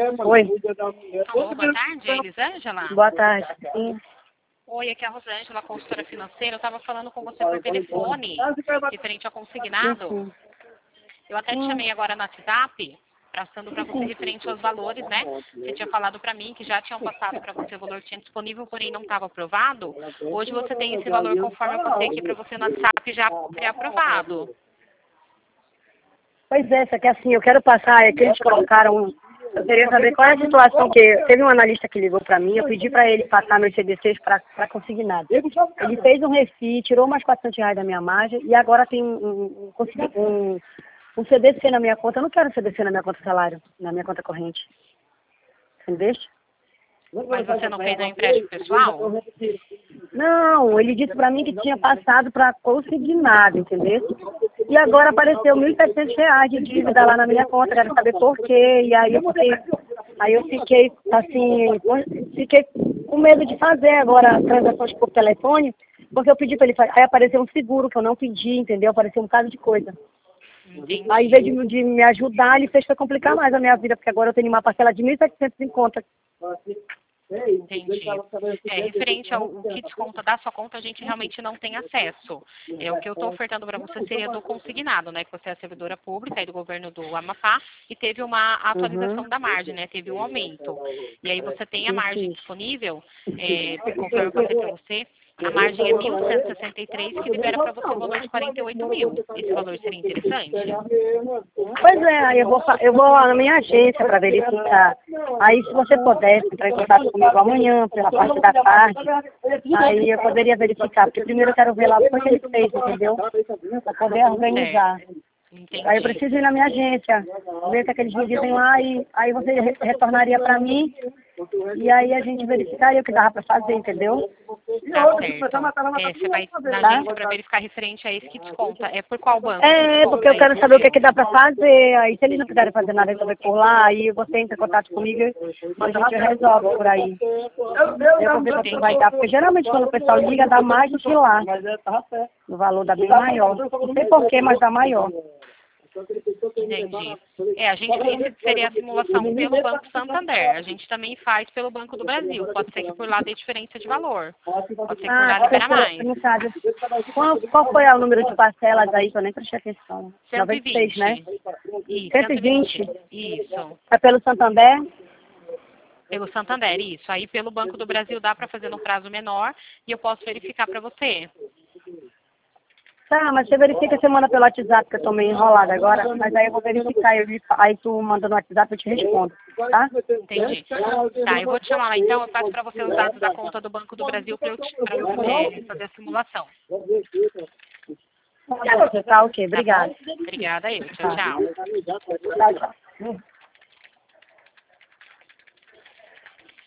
Oi. Alô, boa tarde, é Elisângela? Boa tarde. Sim. Oi, aqui é a Rosângela, consultora financeira. Eu estava falando com você por telefone, referente ao consignado. Sim. Eu até te chamei agora no WhatsApp, passando para você referente aos valores, né? Você tinha falado para mim que já tinham passado para você o valor que tinha disponível, porém não estava aprovado. Hoje você tem esse valor conforme eu passei aqui para você no WhatsApp já pré-aprovado. Pois é, só que assim, eu quero passar, é que eles colocaram, eu queria saber qual é a situação, que teve um analista que ligou para mim, eu pedi para ele passar meus CDCs para consignado. Ele fez um refi, tirou umas R$ 400 da minha margem e agora tem um CDC na minha conta. Eu não quero CDC na minha conta salário, na minha conta corrente. Entendeu? Mas você não fez um empréstimo pessoal? Não, ele disse para mim que tinha passado para consignado, entendeu? E agora apareceu R$ 1.700 de dívida lá na minha conta, quero saber por quê. E aí eu fiquei assim, fiquei com medo de fazer agora transações por telefone, porque eu pedi para ele fazer. Aí apareceu um seguro que eu não pedi, entendeu? Apareceu um caso de coisa. Entendi. Aí, em vez de me ajudar, ele fez para complicar mais a minha vida, porque agora eu tenho uma parcela de 1.700 em conta. Entendi. Referente ao que desconta da sua conta, a gente realmente não tem acesso. O que eu estou ofertando para você seria do consignado, né? Que você é servidora pública aí do governo do Amapá e teve uma atualização da margem, né? Teve um aumento. E aí você tem a margem disponível, conforme eu passei para você, a margem é 1.163, que libera para você o valor de 48 mil. Esse valor seria interessante? Pois é, aí eu vou lá na minha agência para verificar. Aí, se você pudesse entrar em contato comigo amanhã, pela parte da tarde, aí eu poderia verificar, porque primeiro eu quero ver lá o que ele fez, entendeu? Para poder organizar. Entendi. Aí eu preciso ir na minha agência, ver o que eles me dizem lá, e aí você retornaria para mim, e aí a gente verificaria o que dava para fazer, entendeu? Tá certo. Você vai na agência para verificar referente a esse que desconta. É por qual banco? Porque eu quero saber o que dá para fazer. Aí se eles não quiserem fazer nada, resolver por lá, aí você entra em contato comigo e a gente resolve por aí. Eu vou ver quanto vai dar, porque geralmente quando o pessoal liga, dá mais do que lá. O valor dá bem maior. Não sei porquê, mas dá maior. Entendi. A gente seria a simulação pelo Banco Santander. A gente também faz pelo Banco do Brasil. Pode ser que por lá dê diferença de valor. Pode ser que por lá libera mais. Qual foi o número de parcelas aí, que eu nem prestei atenção? 120. 96, né? Isso, 120? Isso. É pelo Santander? Pelo Santander, isso. Aí pelo Banco do Brasil dá para fazer no prazo menor e eu posso verificar para você. Tá, mas você verifica, você manda pelo WhatsApp, que eu tô meio enrolada agora, mas aí eu vou verificar, aí tu manda no WhatsApp, eu te respondo, tá? Entendi. Tá, eu vou te chamar lá então, eu passo para você os dados da conta do Banco do Brasil para você fazer a simulação. Tá, ok, obrigada. Obrigada, eu. Tchau, tchau. Tchau, tchau.